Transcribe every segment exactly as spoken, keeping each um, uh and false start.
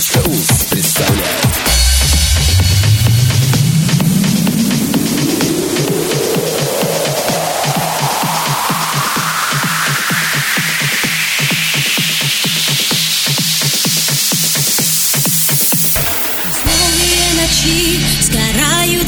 Хит.уз представляет. Сгорают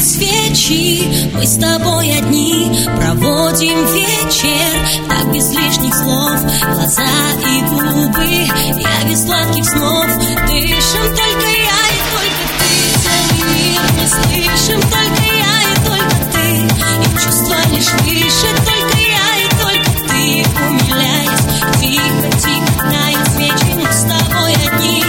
свечи, мы с тобой одни проводим вечер, так без лишних слов, глаза и губы, я без сладких снов. Дышим только я и только ты, целый мир не слышим, только я и только ты, и чувства лишь выше, только я и только ты, умиляясь, тихо, тихо тают свечи, мы с тобой одни.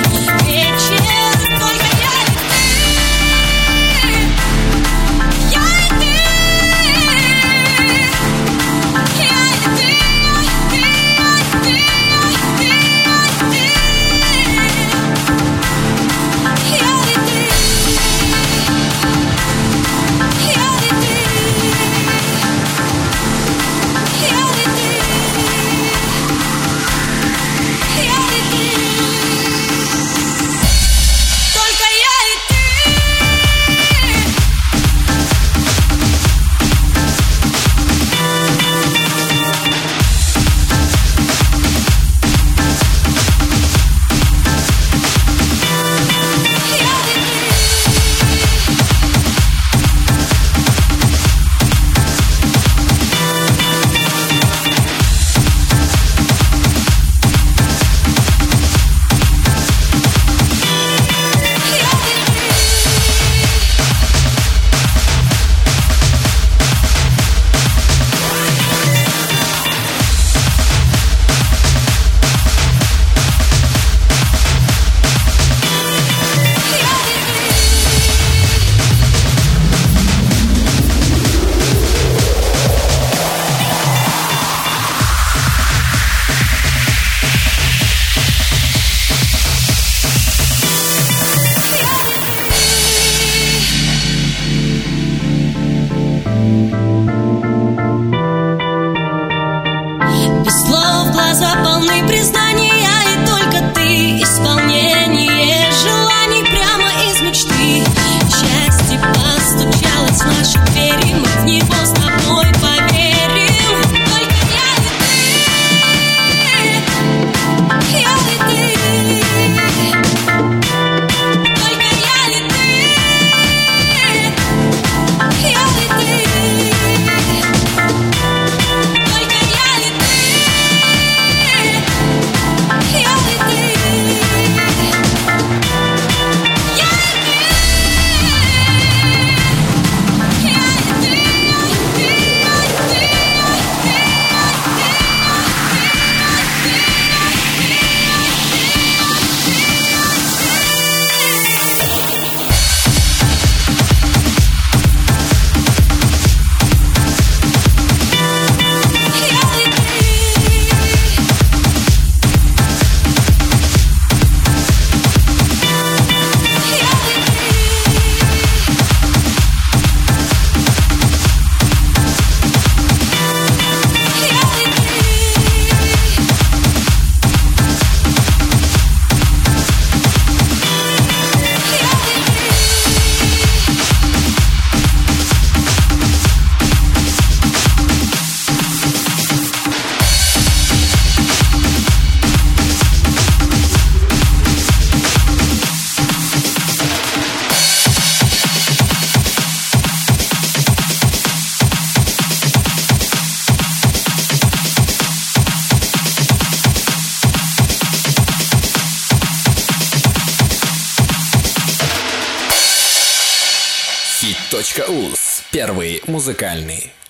Хит.уз. Первый музыкальный.